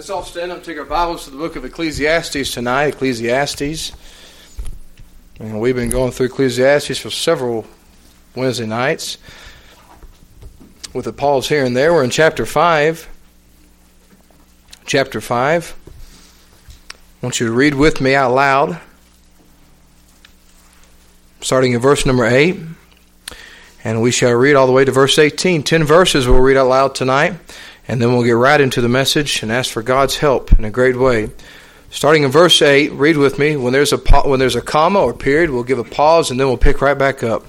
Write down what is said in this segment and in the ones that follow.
Let's all stand up and take our Bibles to the book of Ecclesiastes tonight. Ecclesiastes. And we've been going through Ecclesiastes for several Wednesday nights. With a pause here and there, we're in chapter 5. Chapter 5. I want you to read with me out loud. Starting in verse number 8. And we shall read all the way to verse 18. 10 verses we'll read out loud tonight. And then we'll get right into the message and ask for God's help in a great way. Starting in verse 8, read with me. When there's a comma or period, we'll give a pause and then we'll pick right back up.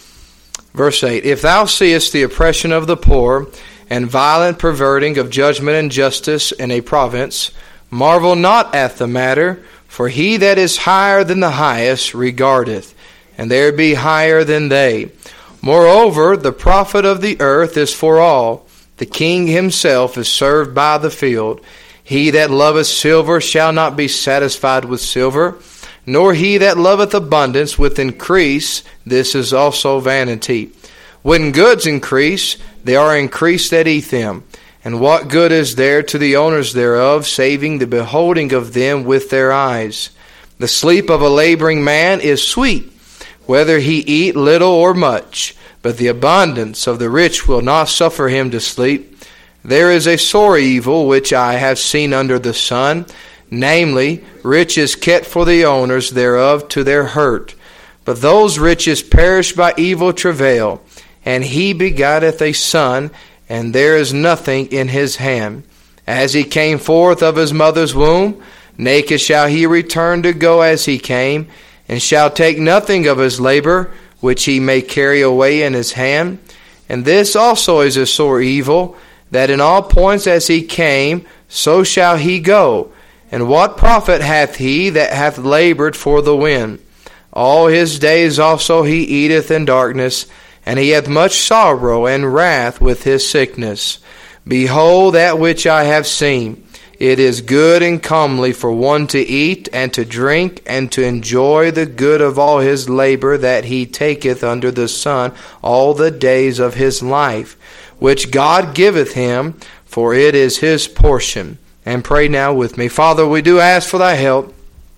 Verse 8, If thou seest the oppression of the poor, and violent perverting of judgment and justice in a province, marvel not at the matter, for he that is higher than the highest regardeth, and there be higher than they. Moreover, the profit of the earth is for all. The king himself is served by the field. He that loveth silver shall not be satisfied with silver, nor he that loveth abundance with increase. This is also vanity. When goods increase, they are increased that eat them. And what good is there to the owners thereof, saving the beholding of them with their eyes? The sleep of a laboring man is sweet, whether he eat little or much. But the abundance of the rich will not suffer him to sleep. There is a sore evil which I have seen under the sun, namely, riches kept for the owners thereof to their hurt. But those riches perish by evil travail. And he begotteth a son, and there is nothing in his hand. As he came forth of his mother's womb, naked shall he return to go as he came, and shall take nothing of his labor, which he may carry away in his hand. And this also is a sore evil, that in all points as he came, so shall he go. And what profit hath he that hath labored for the wind? All his days also he eateth in darkness, and he hath much sorrow and wrath with his sickness. Behold that which I have seen. It is good and comely for one to eat and to drink and to enjoy the good of all his labor that he taketh under the sun all the days of his life, which God giveth him, for it is his portion. And pray now with me. Father, we do ask for thy help.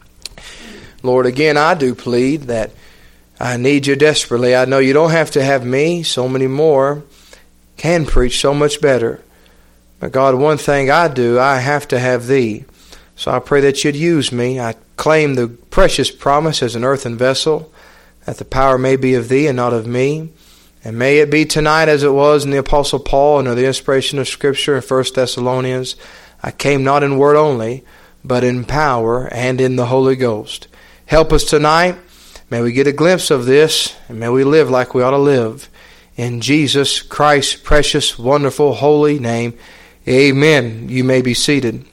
Lord, again, I do plead that I need you desperately. I know you don't have to have me. So many more can preach so much better. But God, one thing I do, I have to have thee. So I pray that you'd use me. I claim the precious promise as an earthen vessel, that the power may be of thee and not of me. And may it be tonight as it was in the Apostle Paul under the inspiration of Scripture in 1 Thessalonians. I came not in word only, but in power and in the Holy Ghost. Help us tonight. May we get a glimpse of this, and may we live like we ought to live. In Jesus Christ's precious, wonderful, holy name, amen. You may be seated.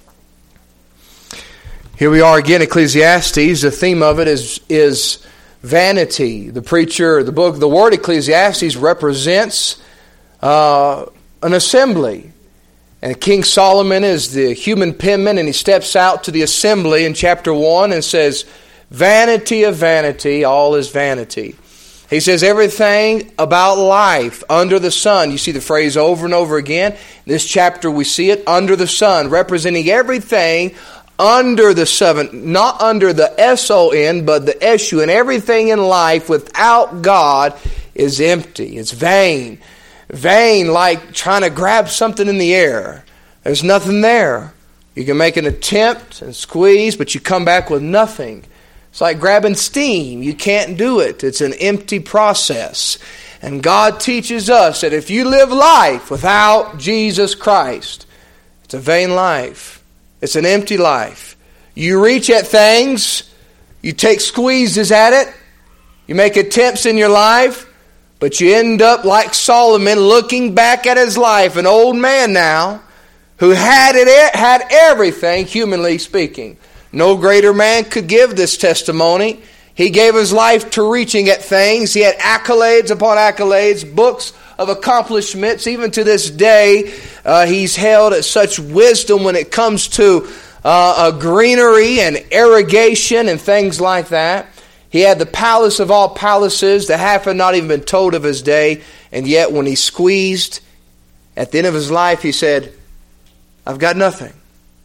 Here we are again, Ecclesiastes. The theme of it is vanity. The word Ecclesiastes represents an assembly. And King Solomon is the human penman, and he steps out to the assembly in chapter 1 and says, vanity of vanity, all is vanity. He says everything about life under the sun. You see the phrase over and over again. In this chapter we see it, under the sun, representing everything under the sun. Not under the S-O-N, but the S-U. And everything in life without God is empty. It's vain. Vain like trying to grab something in the air. There's nothing there. You can make an attempt and squeeze, but you come back with nothing. It's like grabbing steam. You can't do it. It's an empty process. And God teaches us that if you live life without Jesus Christ, it's a vain life. It's an empty life. You reach at things. You take squeezes at it. You make attempts in your life. But you end up like Solomon looking back at his life, an old man now, who had everything, humanly speaking. No greater man could give this testimony. He gave his life to reaching at things. He had accolades upon accolades, books of accomplishments. Even to this day, he's held at such wisdom when it comes to greenery and irrigation and things like that. He had the palace of all palaces. The half had not even been told of his day. And yet when he squeezed, at the end of his life, he said, I've got nothing.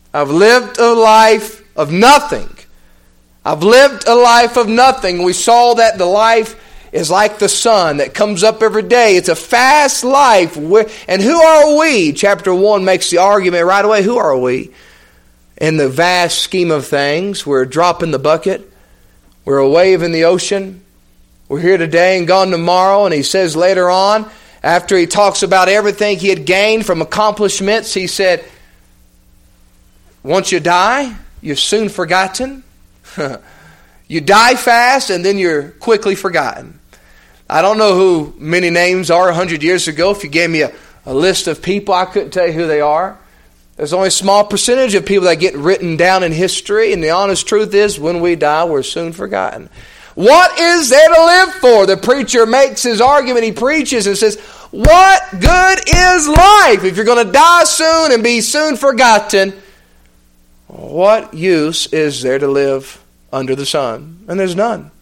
I've lived a life of nothing. I've lived a life of nothing. We saw that the life is like the sun that comes up every day. It's a fast life. And who are we? Chapter 1 makes the argument right away. Who are we? In the vast scheme of things, we're a drop in the bucket. We're a wave in the ocean. We're here today and gone tomorrow. And he says later on, after he talks about everything he had gained from accomplishments, he said, once you die, you're soon forgotten. You die fast and then you're quickly forgotten. I don't know who many names are 100 years ago. If you gave me a list of people, I couldn't tell you who they are. There's only a small percentage of people that get written down in history, and the honest truth is, when we die, we're soon forgotten. What is there to live for? The preacher makes his argument. He preaches and says, what good is life? If you're going to die soon and be soon forgotten, what use is there to live under the sun? And there's none.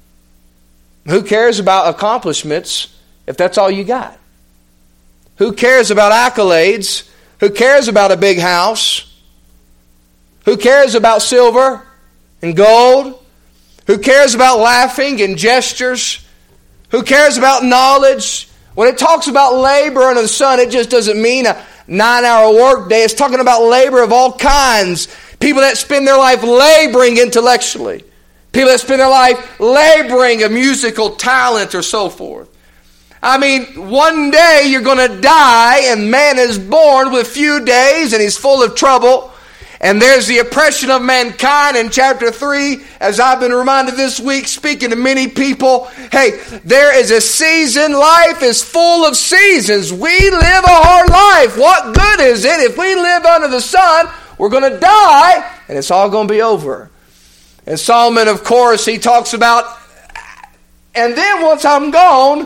Who cares about accomplishments if that's all you got? Who cares about accolades? Who cares about a big house? Who cares about silver and gold? Who cares about laughing and gestures? Who cares about knowledge? When it talks about labor under the sun, it just doesn't mean a 9-hour work day. It's talking about labor of all kinds. People that spend their life laboring intellectually. People that spend their life laboring a musical talent or so forth. I mean, one day you're going to die, and man is born with few days, and he's full of trouble. And there's the oppression of mankind in chapter 3, as I've been reminded this week, speaking to many people. Hey, there is a season. Life is full of seasons. We live a hard life. What good is it if we live under the sun? We're going to die, and it's all going to be over. And Solomon, of course, he talks about, and then once I'm gone,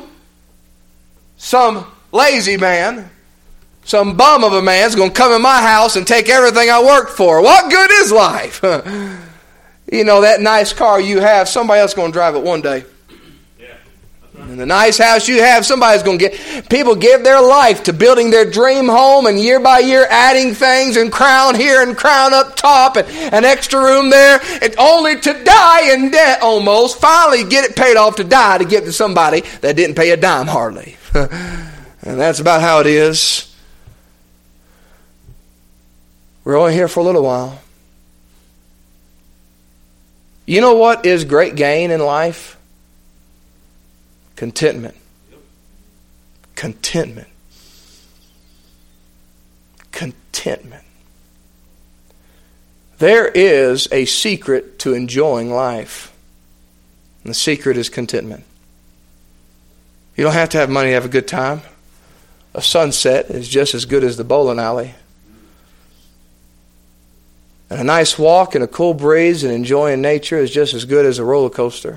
some lazy man, some bum of a man is going to come in my house and take everything I worked for. What good is life? You know, that nice car you have, somebody else is going to drive it one day. And the nice house you have, somebody's going to get. People give their life to building their dream home, and year by year adding things, and crown here and crown up top, and an extra room there, and only to die in debt almost. Finally get it paid off to die to give to somebody that didn't pay a dime hardly. And that's about how it is. We're only here for a little while. You know what is great gain in life? Contentment. Contentment. Contentment. There is a secret to enjoying life. And the secret is contentment. You don't have to have money to have a good time. A sunset is just as good as the bowling alley. And a nice walk and a cool breeze and enjoying nature is just as good as a roller coaster.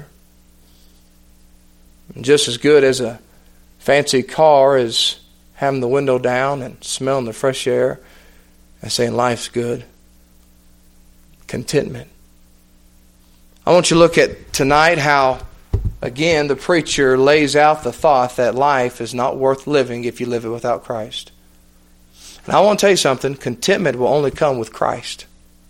And just as good as a fancy car is having the window down and smelling the fresh air and saying life's good. Contentment. I want you to look at tonight how, again, the preacher lays out the thought that life is not worth living if you live it without Christ. And I want to tell you something. Contentment will only come with Christ.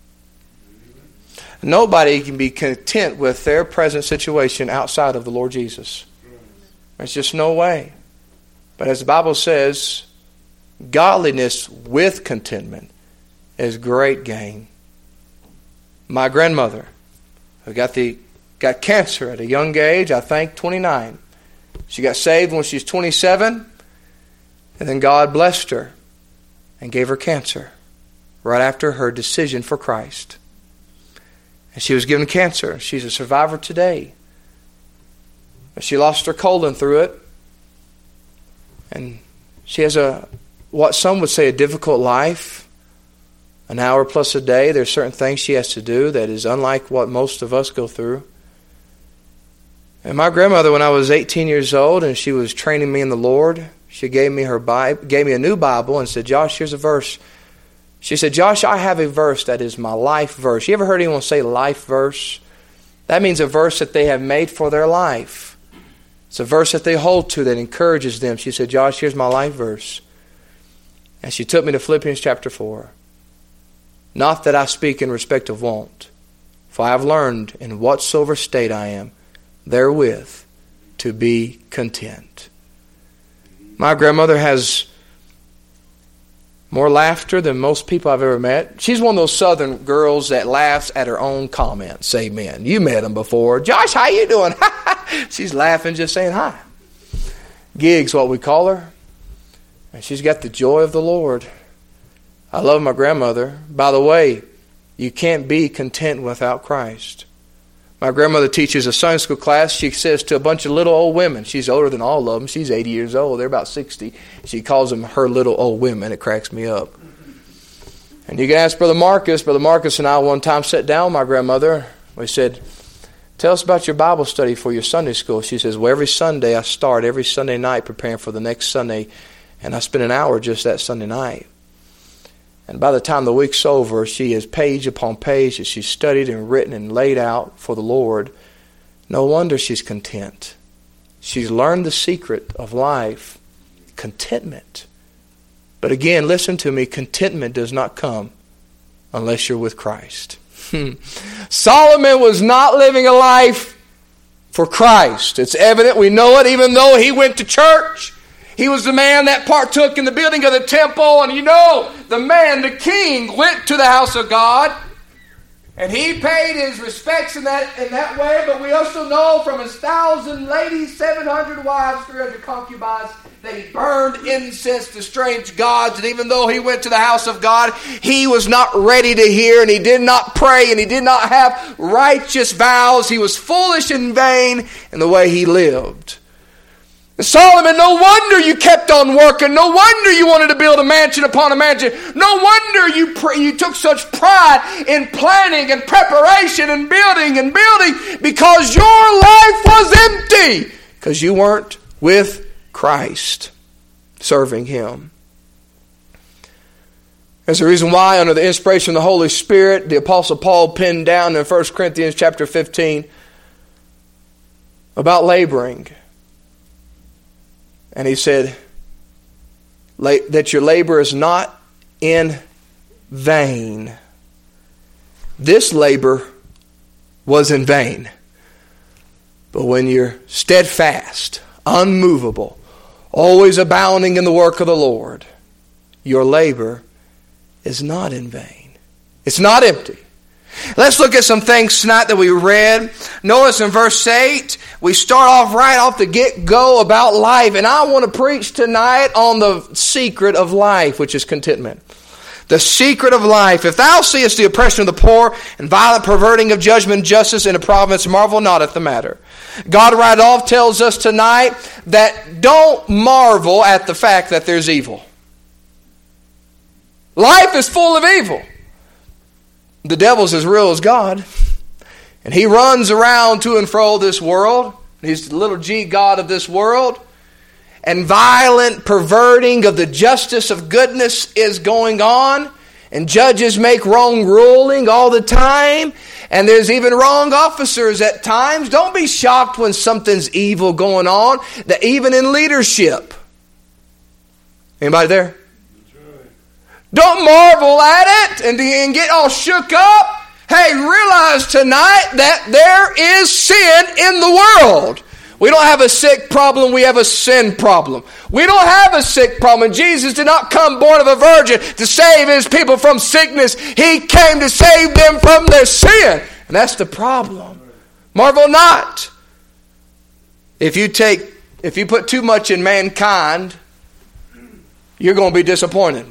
Nobody can be content with their present situation outside of the Lord Jesus. There's just no way. But as the Bible says, godliness with contentment is great gain. My grandmother, who got cancer at a young age, I think 29. She got saved when she was 27, and then God blessed her and gave her cancer right after her decision for Christ. And she was given cancer. She's a survivor today. She lost her colon through it. And she has what some would say a difficult life. An hour plus a day. There's certain things she has to do that is unlike what most of us go through. And my grandmother, when I was 18 years old and she was training me in the Lord, she gave me her Bible, gave me a new Bible and said, Josh, here's a verse. She said, Josh, I have a verse that is my life verse. You ever heard anyone say life verse? That means a verse that they have made for their life. It's a verse that they hold to that encourages them. She said, Josh, here's my life verse. And she took me to Philippians chapter 4. Not that I speak in respect of want, for I have learned in whatsoever state I am, therewith to be content. My grandmother has more laughter than most people I've ever met. She's one of those southern girls that laughs at her own comments. Amen. You met them before. Josh, how you doing? She's laughing just saying hi. Gig's what we call her. And she's got the joy of the Lord. I love my grandmother. By the way, you can't be content without Christ. My grandmother teaches a Sunday school class. She says to a bunch of little old women, she's older than all of them. She's 80 years old. They're about 60. She calls them her little old women. It cracks me up. And you can ask Brother Marcus. Brother Marcus and I one time sat down with my grandmother. We said, tell us about your Bible study for your Sunday school. She says, well, every Sunday I start every Sunday night preparing for the next Sunday. And I spend an hour just that Sunday night. And by the time the week's over, she has page upon page that she's studied and written and laid out for the Lord. No wonder she's content. She's learned the secret of life, contentment. But again, listen to me, contentment does not come unless you're with Christ. Solomon was not living a life for Christ. It's evident, we know it, even though he went to church. He was the man that partook in the building of the temple. And you know, the man, the king, went to the house of God. And he paid his respects in that way. But we also know from his 1,000 ladies, 700 wives, 300 concubines, that he burned incense to strange gods. And even though he went to the house of God, he was not ready to hear. And he did not pray. And he did not have righteous vows. He was foolish and vain in the way he lived. Solomon, no wonder you kept on working. No wonder you wanted to build a mansion upon a mansion. No wonder you took such pride in planning and preparation and building because your life was empty because you weren't with Christ, serving Him. There's a reason why, under the inspiration of the Holy Spirit, the Apostle Paul penned down in 1 Corinthians chapter 15 about laboring. And he said that your labor is not in vain. This labor was in vain. But when you're steadfast, unmovable, always abounding in the work of the Lord, your labor is not in vain. It's not empty. Let's look at some things tonight that we read. Notice in verse 8, we start off right off the get-go about life. And I want to preach tonight on the secret of life, which is contentment. The secret of life. If thou seest the oppression of the poor and violent perverting of judgment and justice in a province, marvel not at the matter. God right off tells us tonight that don't marvel at the fact that there's evil. Life is full of evil. The devil's as real as God. And he runs around to and fro this world. He's the little g God of this world. And violent perverting of the justice of goodness is going on. And judges make wrong ruling all the time. And there's even wrong officers at times. Don't be shocked when something's evil going on. That even in leadership. Anybody there? Don't marvel at it and get all shook up. Hey, realize tonight that there is sin in the world. We don't have a sick problem, we have a sin problem. We don't have a sick problem. Jesus did not come born of a virgin to save His people from sickness. He came to save them from their sin. And that's the problem. Marvel not. If you put too much in mankind, you're going to be disappointed.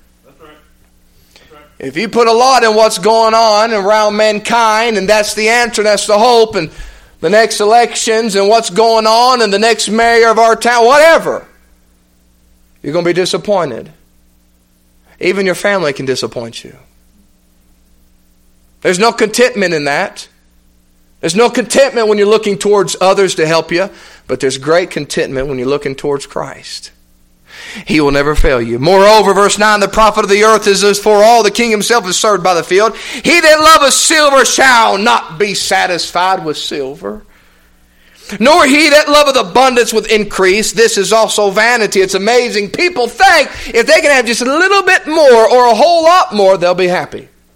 If you put a lot in what's going on around mankind, and that's the answer, that's the hope, and the next elections, and what's going on, and the next mayor of our town, whatever, you're going to be disappointed. Even your family can disappoint you. There's no contentment in that. There's no contentment when you're looking towards others to help you, but there's great contentment when you're looking towards Christ. He will never fail you. Moreover, verse 9, the profit of the earth is as for all, the king himself is served by the field. He that loveth silver shall not be satisfied with silver, nor he that loveth abundance with increase. This is also vanity. It's amazing. People think if they can have just a little bit more or a whole lot more, they'll be happy.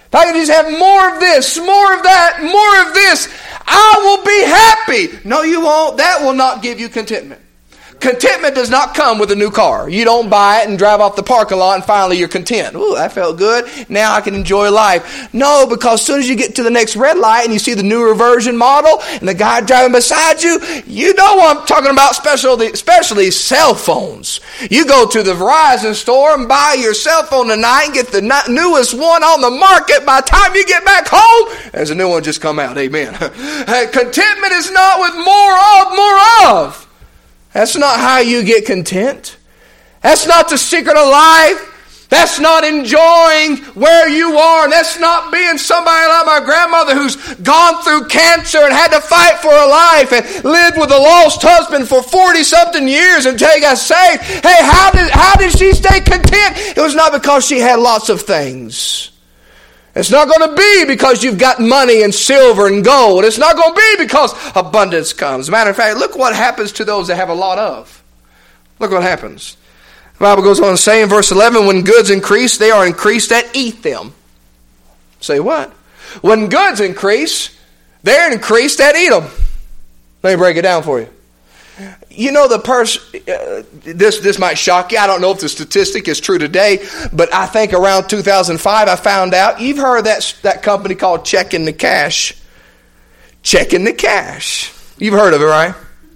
if I can just have more of this, more of that, more of this, I will be happy. No, you won't. That will not give you contentment. Contentment does not come with a new car. You don't buy it and drive off the parking lot and finally you're content. Ooh, that felt good. Now I can enjoy life. No, because as soon as you get to the next red light and you see the newer version model and the guy driving beside you, you know what I'm talking about, especially cell phones. You go to the Verizon store and buy your cell phone tonight and get the newest one on the market. By the time you get back home, there's a new one just come out. Amen. Contentment is not with more of. That's not how you get content. That's not the secret of life. That's not enjoying where you are. And that's not being somebody like my grandmother who's gone through cancer and had to fight for her life and lived with a lost husband for 40-something years until he got saved. Hey, how did she stay content? It was not because she had lots of things. It's not going to be because you've got money and silver and gold. It's not going to be because abundance comes. As a matter of fact, look what happens to those that have a lot of. Look what happens. The Bible goes on to say in verse 11, when goods increase, they are increased that eat them. Say what? When goods increase, they're increased that eat them. Let me break it down for you. You know, the person, this might shock you. I don't know if the statistic is true today, but I think around 2005 I found out, you've heard that company called Checking the Cash. Checking the Cash. You've heard of it, right?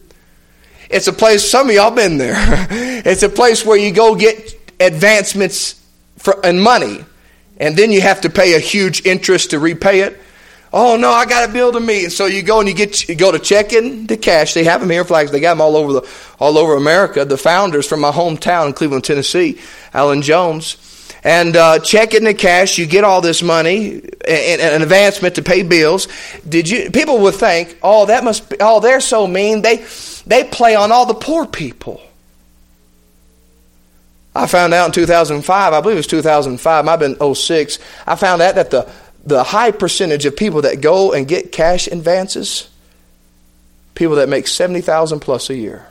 It's a place, some of y'all been there. It's a place where you go get advancements and money, and then you have to pay a huge interest to repay it. Oh no, I got a bill to meet. And so you go and you go to Checking the Cash. They have them here, flags. They got them all over America. The founders from my hometown in Cleveland, Tennessee, Alan Jones. And Checking the Cash, you get all this money and an advancement to pay bills. People would think, they're so mean. They play on all the poor people. I found out in 2005, I believe it was 2005, might have been 2006, I found out that the high percentage of people that go and get cash advances, people that make $70,000 plus a year.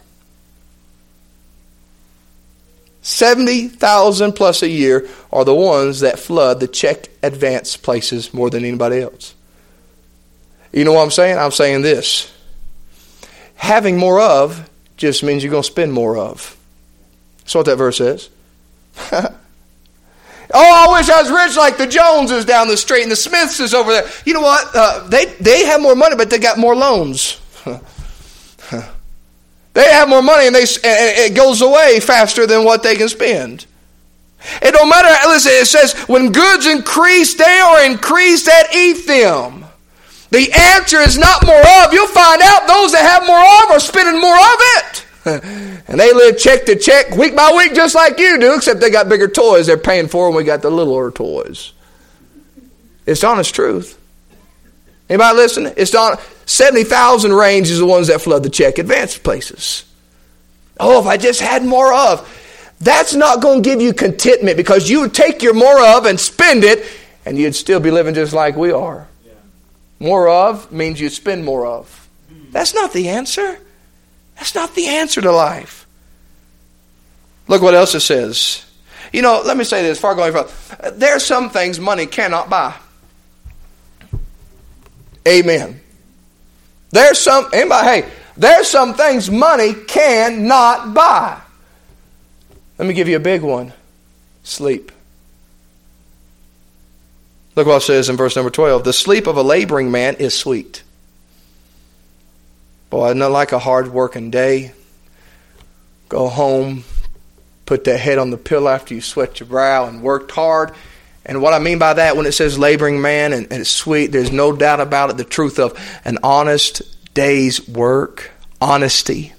$70,000 plus a year are the ones that flood the check advance places more than anybody else. You know what I'm saying? I'm saying this. Having more of just means you're going to spend more of. That's what that verse says. Oh, I wish I was rich like the Joneses down the street and the Smiths is over there. You know what? They have more money, but they got more loans. They have more money and it goes away faster than what they can spend. It don't matter. Listen, it says, when goods increase, they are increased that eat them. The answer is not more of. You'll find out those that have more of are spending more of it. And they live check to check, week by week, just like you do, except they got bigger toys they're paying for and we got the littler toys. It's honest truth. Anybody listening? It's on 70,000 range is the ones that flood the check advance places. Oh, if I just had more of. That's not going to give you contentment because you would take your more of and spend it and you'd still be living just like we are. Yeah. More of means you spend more of. That's not the answer. That's not the answer to life. Look what else it says. You know, let me say this before going further. There are some things money cannot buy. Amen. There's some things money cannot buy. Let me give you a big one. Sleep. Look what it says in verse number 12. The sleep of a laboring man is sweet. Boy, isn't it like a hard working day? Go home, put that head on the pillow after you sweat your brow and worked hard. And what I mean by that, when it says laboring man and it's sweet, there's no doubt about it, the truth of an honest day's work, honesty.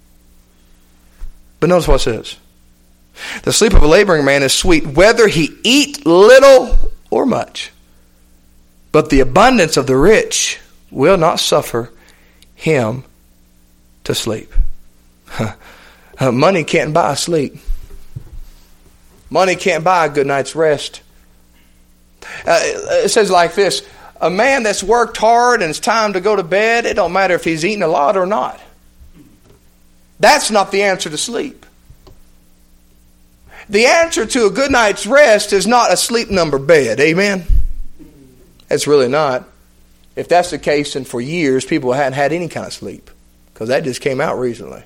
But notice what it says. The sleep of a laboring man is sweet, whether he eat little or much. But the abundance of the rich will not suffer him to sleep. Money can't buy sleep. Money can't buy a good night's rest. It says like this. A man that's worked hard and it's time to go to bed, it don't matter if he's eating a lot or not. That's not the answer to sleep. The answer to a good night's rest is not a sleep number bed. Amen? It's really not. If that's the case, then for years people hadn't had any kind of sleep, because that just came out recently.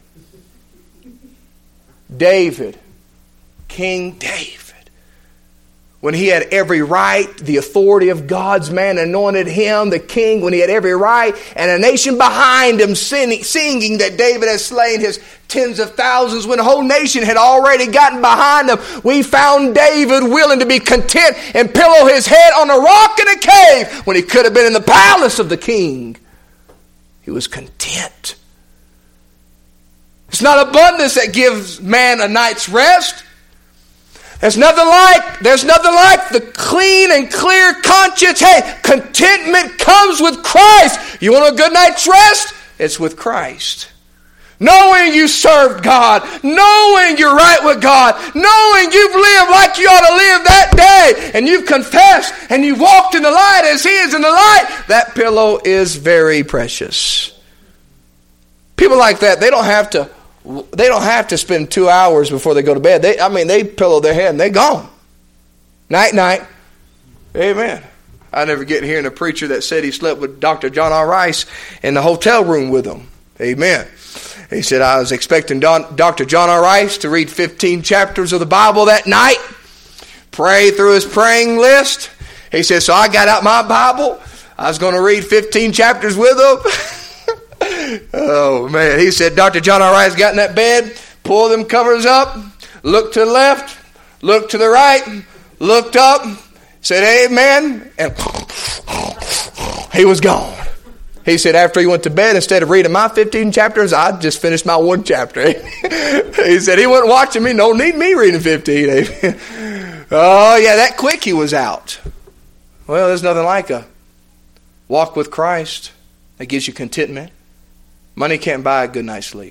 David, King David, when he had every right, the authority of God's man anointed him the king, when he had every right, and a nation behind him singing that David had slain his tens of thousands, when the whole nation had already gotten behind him, we found David willing to be content and pillow his head on a rock in a cave when he could have been in the palace of the king. He was content. It's not abundance that gives man a night's rest. There's nothing like the clean and clear conscience. Hey, contentment comes with Christ. You want a good night's rest? It's with Christ. Knowing you served God, knowing you're right with God, knowing you've lived like you ought to live that day, and you've confessed and you've walked in the light as He is in the light, that pillow is very precious. People like that, they don't have to spend 2 hours before they go to bed. They pillow their head and they're gone. Night, night. Amen. I never get hearing a preacher that said he slept with Dr. John R. Rice in the hotel room with him. Amen. He said, I was expecting Dr. John R. Rice to read 15 chapters of the Bible that night, pray through his praying list. He said, so I got out my Bible. I was going to read 15 chapters with him. Oh, man. He said, Dr. John R. Rice got in that bed, pulled them covers up, looked to the left, looked to the right, looked up, said, amen, and he was gone. He said after he went to bed, instead of reading my 15 chapters, I just finished my 1 chapter. He said he wasn't watching me. No need me reading 15. Oh, yeah, that quick he was out. Well, there's nothing like a walk with Christ that gives you contentment. Money can't buy a good night's sleep.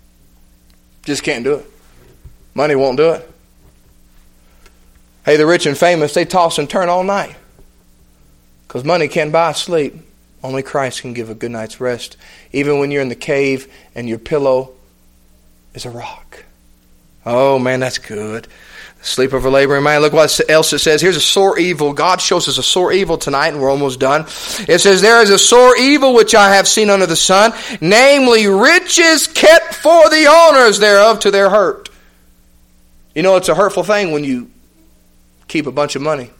Just can't do it. Money won't do it. Hey, the rich and famous, they toss and turn all night. Because money can't buy sleep. Only Christ can give a good night's rest. Even when you're in the cave and your pillow is a rock. Oh, man, that's good. Sleep of a laboring man. Look what else it says. Here's a sore evil. God shows us a sore evil tonight, and we're almost done. It says, there is a sore evil which I have seen under the sun, namely riches kept for the owners thereof to their hurt. You know, it's a hurtful thing when you keep a bunch of money.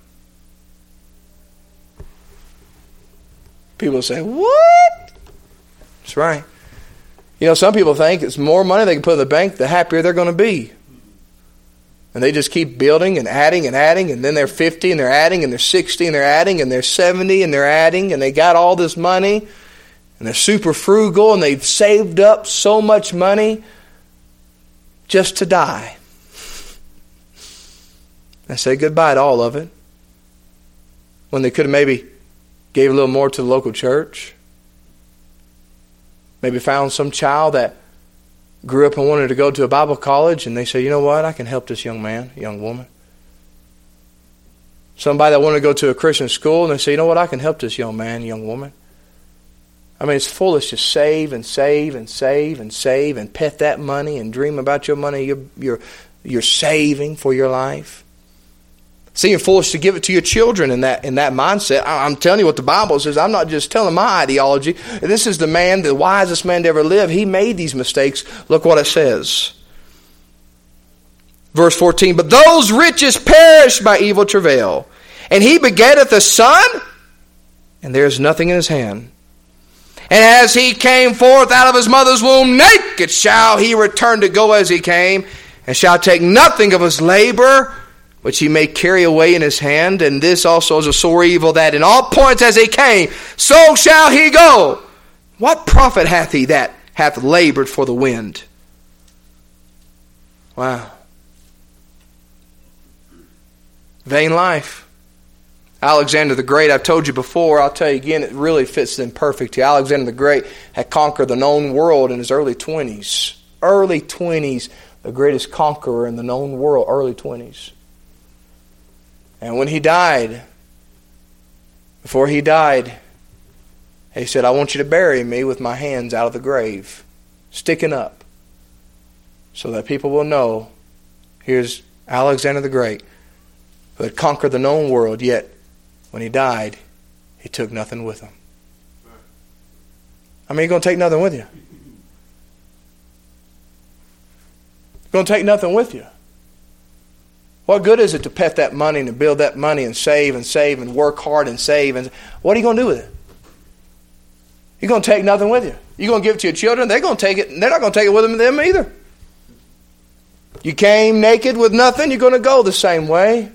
People say, what? That's right. You know, some people think it's more money they can put in the bank, the happier they're going to be. And they just keep building and adding, and then they're 50 and they're adding, and they're 60 and they're adding, and they're 70 and they're adding, and they got all this money, and they're super frugal, and they've saved up so much money just to die. And say goodbye to all of it. When they could have maybe gave a little more to the local church. Maybe found some child that grew up and wanted to go to a Bible college, and they say, you know what, I can help this young man, young woman. Somebody that wanted to go to a Christian school, and they say, you know what, I can help this young man, young woman. I mean, it's foolish to save and save and save and save and pet that money and dream about your money you're saving for your life. Seeing foolish to give it to your children in that mindset. I'm telling you what the Bible says. I'm not just telling my ideology. This is the wisest man to ever live. He made these mistakes. Look what it says. Verse 14, but those riches perish by evil travail. And he begetteth a son, and there is nothing in his hand. And as he came forth out of his mother's womb, naked shall he return to go as he came, and shall take nothing of his labor, which he may carry away in his hand. And this also is a sore evil, that in all points as he came, so shall he go. What profit hath he that hath labored for the wind? Wow. Vain life. Alexander the Great, I've told you before, I'll tell you again, it really fits in perfectly. Alexander the Great had conquered the known world in his early 20s. Early 20s, the greatest conqueror in the known world, early 20s. And when he died, before he died, he said, I want you to bury me with my hands out of the grave, sticking up, so that people will know, here's Alexander the Great, who had conquered the known world, yet when he died, He took nothing with him. I mean, you're going to take nothing with you. You're going to take nothing with you. What good is it to pet that money and to build that money and save and work hard and save? And what are you going to do with it? You're going to take nothing with you. You're going to give it to your children. They're going to take it. They're not going to take it with them either. You came naked with nothing. You're going to go the same way.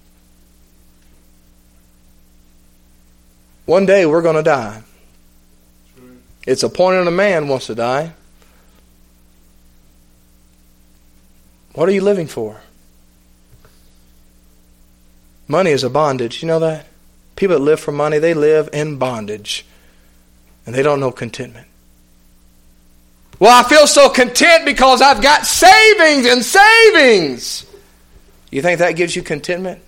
One day we're going to die. It's appointed a man wants to die. What are you living for? Money is a bondage. You know that? People that live for money, they live in bondage. And they don't know contentment. Well, I feel so content because I've got savings and savings. You think that gives you contentment?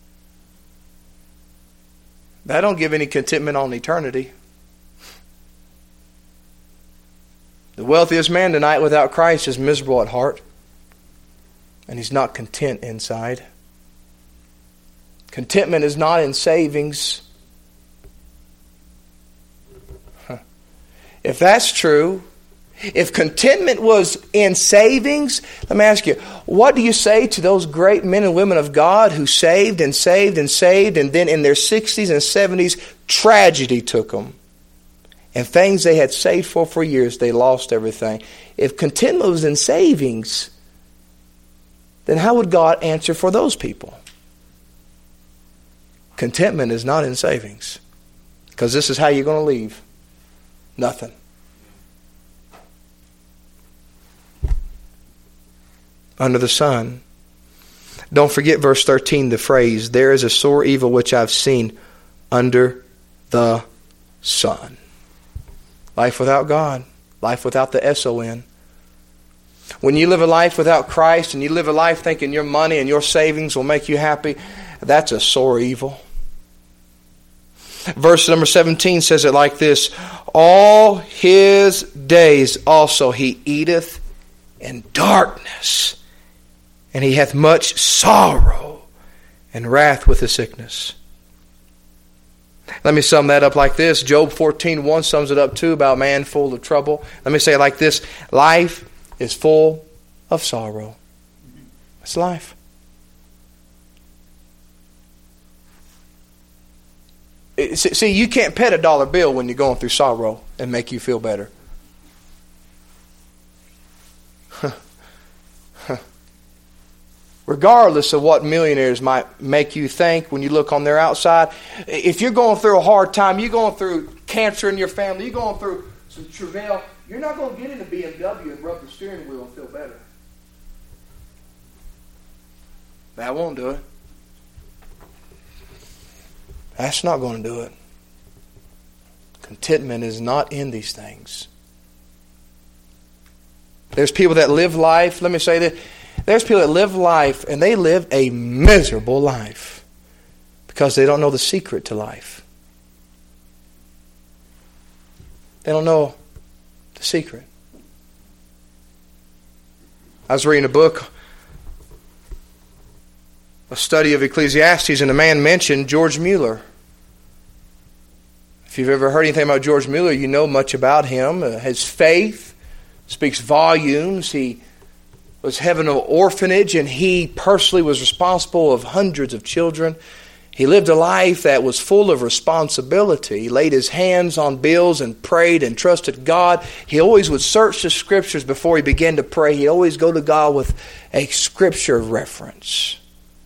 That don't give any contentment on eternity. The wealthiest man tonight without Christ is miserable at heart. And he's not content inside. Contentment is not in savings. If that's true, if contentment was in savings, let me ask you, what do you say to those great men and women of God who saved and saved and saved, and then in their 60s and 70s, tragedy took them? And things they had saved for years, they lost everything. If contentment was in savings, then how would God answer for those people? Contentment is not in savings. Because this is how you're going to leave. Nothing. Under the sun. Don't forget verse 13, the phrase, there is a sore evil which I've seen under the sun. Life without God. Life without the S-O-N. When you live a life without Christ and you live a life thinking your money and your savings will make you happy, that's a sore evil. Verse number 17 says it like this, all his days also he eateth in darkness, and he hath much sorrow and wrath with his sickness. Let me sum that up like this. Job 14:1 sums it up too about man full of trouble. Let me say it like this. Life is full of sorrow. It's life. See, you can't pet a dollar bill when you're going through sorrow and make you feel better. Regardless of what millionaires might make you think when you look on their outside, if you're going through a hard time, you're going through cancer in your family, you're going through some travail, you're not going to get in a BMW and rub the steering wheel and feel better. That won't do it. That's not going to do it. Contentment is not in these things. There's people that live life, let me say this, there's people that live life and they live a miserable life because they don't know the secret to life. They don't know the secret. I was reading a book, a study of Ecclesiastes, and a man mentioned George Mueller. If you've ever heard anything about George Mueller, you know much about him. His faith speaks volumes. He was head of an orphanage, and he personally was responsible of hundreds of children. He lived a life that was full of responsibility. He laid his hands on bills and prayed and trusted God. He always would search the Scriptures before he began to pray. He'd always go to God with a Scripture reference.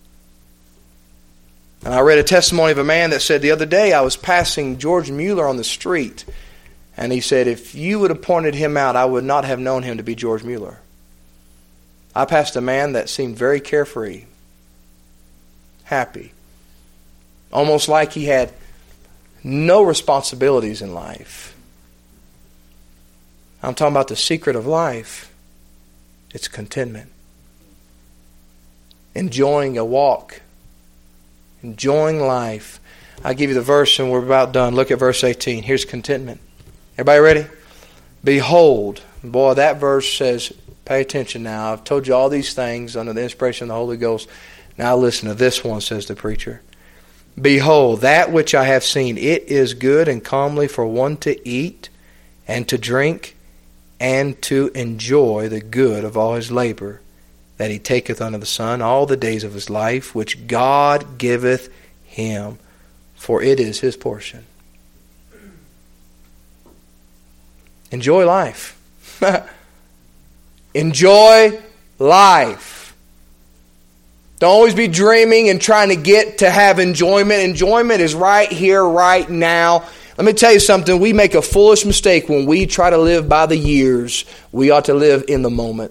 And I read a testimony of a man that said, the other day I was passing George Mueller on the street, and he said, if you would have pointed him out, I would not have known him to be George Mueller. I passed a man that seemed very carefree, happy, almost like he had no responsibilities in life. I'm talking about the secret of life. It's contentment. Enjoying a walk. Enjoying life. I'll give you the verse and we're about done. Look at verse 18. Here's contentment. Everybody ready? Behold. Boy, that verse says, pay attention now. I've told you all these things under the inspiration of the Holy Ghost. Now listen to this one, says the preacher. Behold, that which I have seen, it is good and comely for one to eat and to drink and to enjoy the good of all his labor that he taketh under the sun all the days of his life, which God giveth him, for it is his portion. Enjoy life. Enjoy life. Don't always be dreaming and trying to get to have enjoyment. Enjoyment is right here, right now. Let me tell you something. We make a foolish mistake when we try to live by the years. We ought to live in the moment.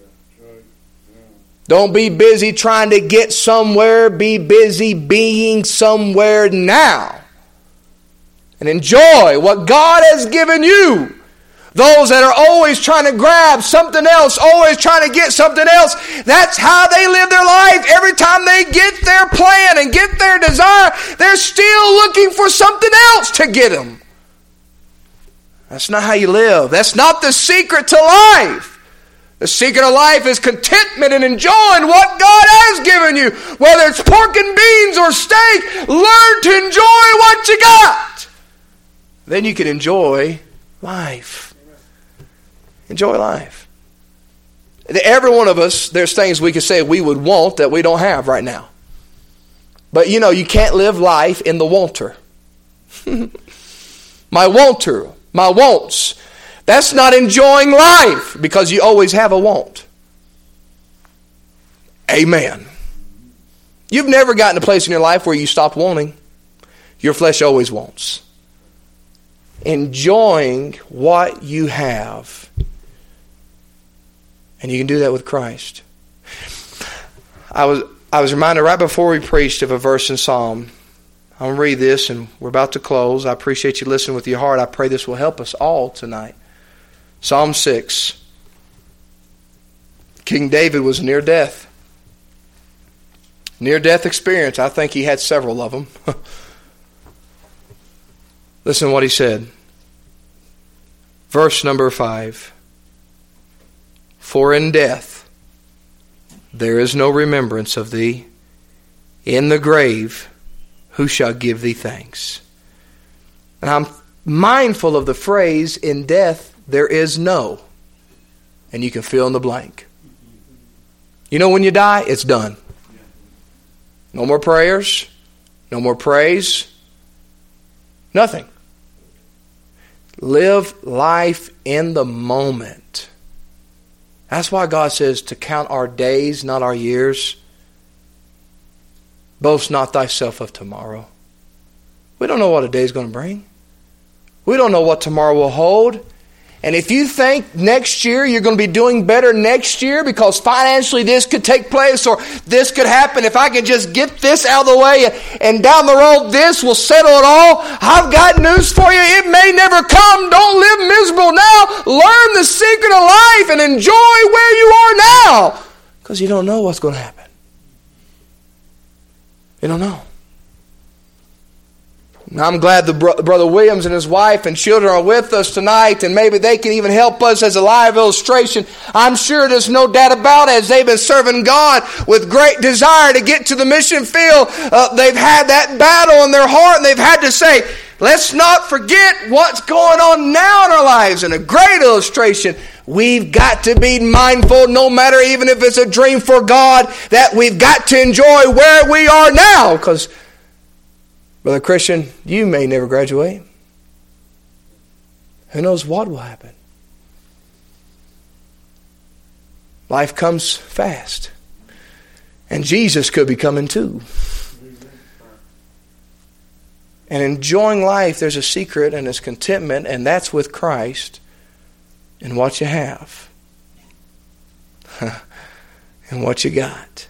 Don't be busy trying to get somewhere. Be busy being somewhere now. And enjoy what God has given you. Those that are always trying to grab something else, always trying to get something else, that's how they live their life. Every time they get their plan and get their desire, they're still looking for something else to get them. That's not how you live. That's not the secret to life. The secret of life is contentment and enjoying what God has given you. Whether it's pork and beans or steak, learn to enjoy what you got. Then you can enjoy life. Enjoy life. Every one of us, there's things we could say we would want that we don't have right now. But you know, you can't live life in the wanter. My wanter, my wants. That's not enjoying life because you always have a want. Amen. You've never gotten to a place in your life where you stopped wanting. Your flesh always wants. Enjoying what you have. And you can do that with Christ. I was reminded right before we preached of a verse in Psalm. I'm going to read this and we're about to close. I appreciate you listening with your heart. I pray this will help us all tonight. Psalm 6. King David was near death. Near-death experience. I think he had several of them. Listen to what he said. Verse number 5. For in death there is no remembrance of thee. In the grave who shall give thee thanks? And I'm mindful of the phrase, in death there is no. And you can fill in the blank. You know when you die, it's done. No more prayers. No more praise. Nothing. Live life in the moment. That's why God says to count our days, not our years. Boast not thyself of tomorrow. We don't know what a day is going to bring. We don't know what tomorrow will hold. And if you think next year you're going to be doing better next year because financially this could take place or this could happen, if I can just get this out of the way and down the road this will settle it all, I've got news for you. It may never come. Don't live miserable now. Learn the secret of life and enjoy where you are now because you don't know what's going to happen. You don't know. I'm glad the Brother Williams and his wife and children are with us tonight, and maybe they can even help us as a live illustration. I'm sure there's no doubt about it, as they've been serving God with great desire to get to the mission field. They've had that battle in their heart, and they've had to say, let's not forget what's going on now in our lives. And a great illustration, we've got to be mindful, no matter even if it's a dream for God, that we've got to enjoy where we are now, because Brother Christian, you may never graduate. Who knows what will happen? Life comes fast. And Jesus could be coming too. And enjoying life, there's a secret, and it's contentment, and that's with Christ and what you have. And what you got.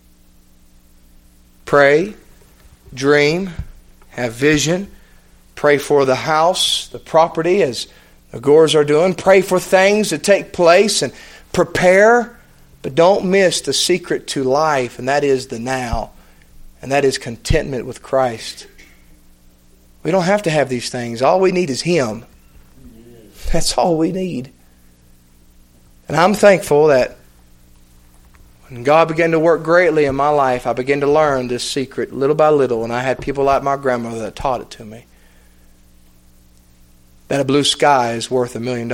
Pray, dream, have vision. Pray for the house, the property, as the Gores are doing. Pray for things to take place and prepare. But don't miss the secret to life, and that is the now. And that is contentment with Christ. We don't have to have these things. All we need is Him. That's all we need. And I'm thankful that When God began to work greatly in my life, I began to learn this secret little by little, and I had people like my grandmother that taught it to me. That a blue sky is worth $1 million.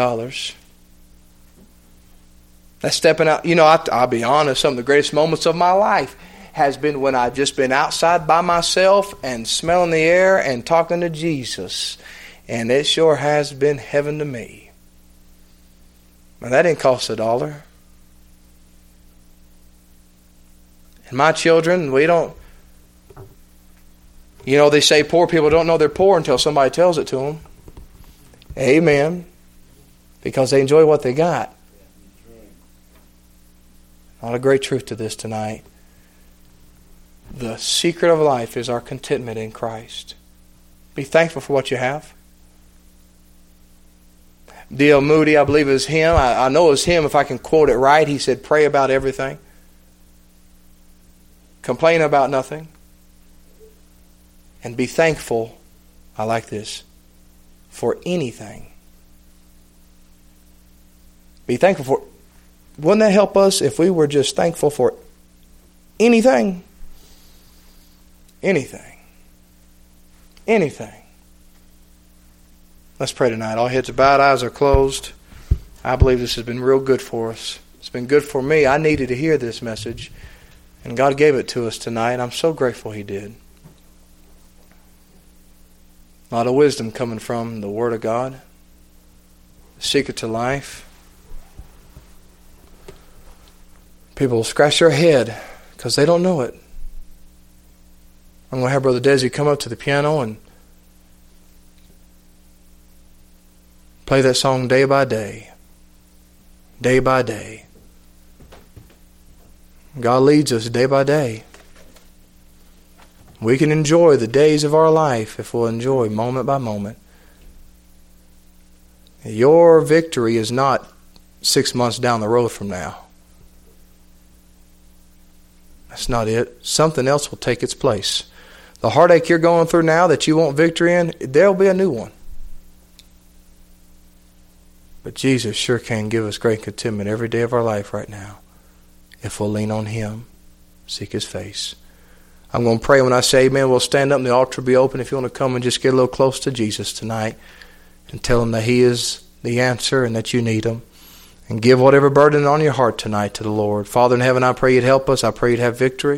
That's stepping out. You know, I'll be honest, some of the greatest moments of my life has been when I've just been outside by myself and smelling the air and talking to Jesus. And it sure has been heaven to me. Now, that didn't cost $1. And my children, we don't, you know, they say poor people don't know they're poor until somebody tells it to them. Amen. Because they enjoy what they got. Not a great truth to this tonight. The secret of life is our contentment in Christ. Be thankful for what you have. D.L. Moody, I believe it was him. I know it was him if I can quote it right. He said, pray about everything. Complain about nothing. And be thankful, I like this, for anything. Be thankful for... Wouldn't that help us if we were just thankful for anything? Anything. Anything. Let's pray tonight. All heads are bowed, eyes are closed. I believe this has been real good for us. It's been good for me. I needed to hear this message. And God gave it to us tonight. I'm so grateful He did. A lot of wisdom coming from the Word of God. The secret to life. People scratch their head because they don't know it. I'm going to have Brother Desi come up to the piano and play that song Day by Day. Day by day. God leads us day by day. We can enjoy the days of our life if we'll enjoy moment by moment. Your victory is not 6 months down the road from now. That's not it. Something else will take its place. The heartache you're going through now that you want victory in, there'll be a new one. But Jesus sure can give us great contentment every day of our life right now if we'll lean on Him, seek His face. I'm going to pray when I say amen. We'll stand up and the altar will be open if you want to come and just get a little close to Jesus tonight and tell Him that He is the answer and that you need Him. And give whatever burden on your heart tonight to the Lord. Father in heaven, I pray You'd help us. I pray You'd have victory.